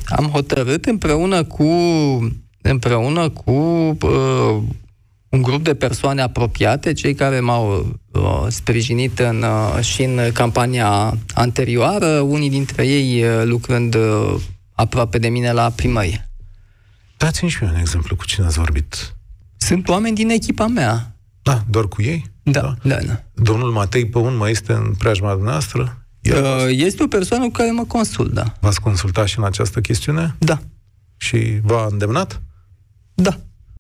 Am hotărât împreună cu un grup de persoane apropiate, cei care m-au sprijinit și în campania anterioară, unii dintre ei lucrând aproape de mine la primărie. Dați-mi și mie un exemplu cu cine ați vorbit. Sunt oameni din echipa mea. Da, doar cu ei? Da. Domnul Matei Păun mai este în preajma dumneavoastră? Este o persoană cu care mă consult, da. V-ați consultat și în această chestiune? Da. Și v-a îndemnat? Da.